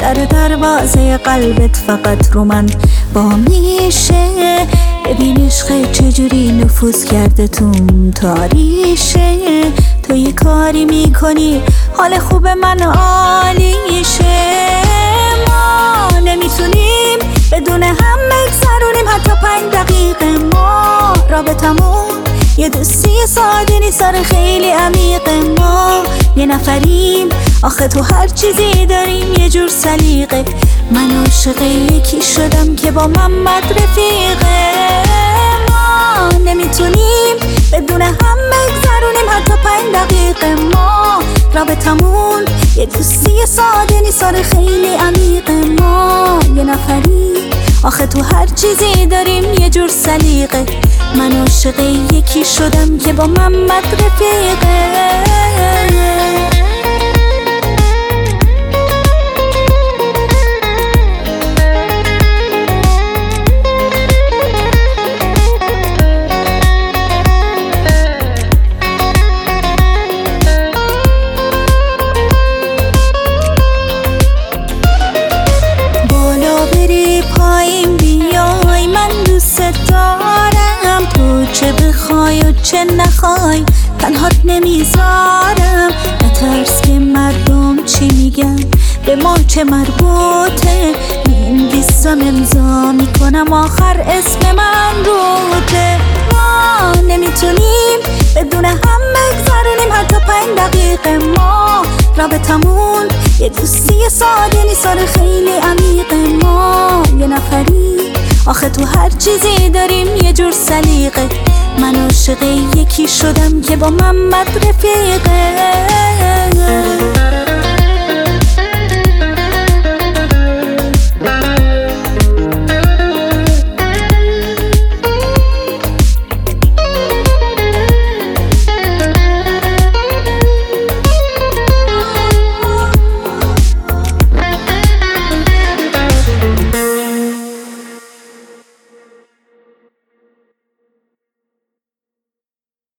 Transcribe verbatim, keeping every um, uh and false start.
در دروازه قلبت فقط رو من با میشه. ببین عشق چجوری نفوذ کرده توم تاریشه. تو یه کاری میکنی حال خوب من عالیشه. ما نمیتونیم بدون هم بگذرونیم حتی پنج دقیقه. ما رابطمون یه دوستی ساده نیست، آره خیلی عمیقه. ما یه نفریم آخه تو هر چیزی داریم یه جور سلیقه. من عاشق یکی شدم که با محمد رفیقه. ما نمیتونیم بدون هم بگذرونیم حتی پنج دقیقه. ما رابطمون یه دوستی ساده نیست، آره خیلی عمیقه. ما یه نفریم آخه تو هر چیزی داریم یه جور سلیقه. من عاشق یکی شدم که با محمد رفیقه. بالا بری پایین بیای من دوست دارم. تو چه بخوای و چه نخوای تنهات نمیذارم. نترس که مردم چی میگن به ما چه مربوطه. می‌نویسم امضا میکنم آخر اسم من روته. ما نمیتونیم بدون هم بگذرونیم حتی پنج دقیقه. ما رابطمون یه دوستی ساده نیست، آره خیلی عمیقه. ما یه نفری آخه تو هر چیزی داریم یه جور سلیقه. من عاشق یکی شدم که با محمد رفیقه.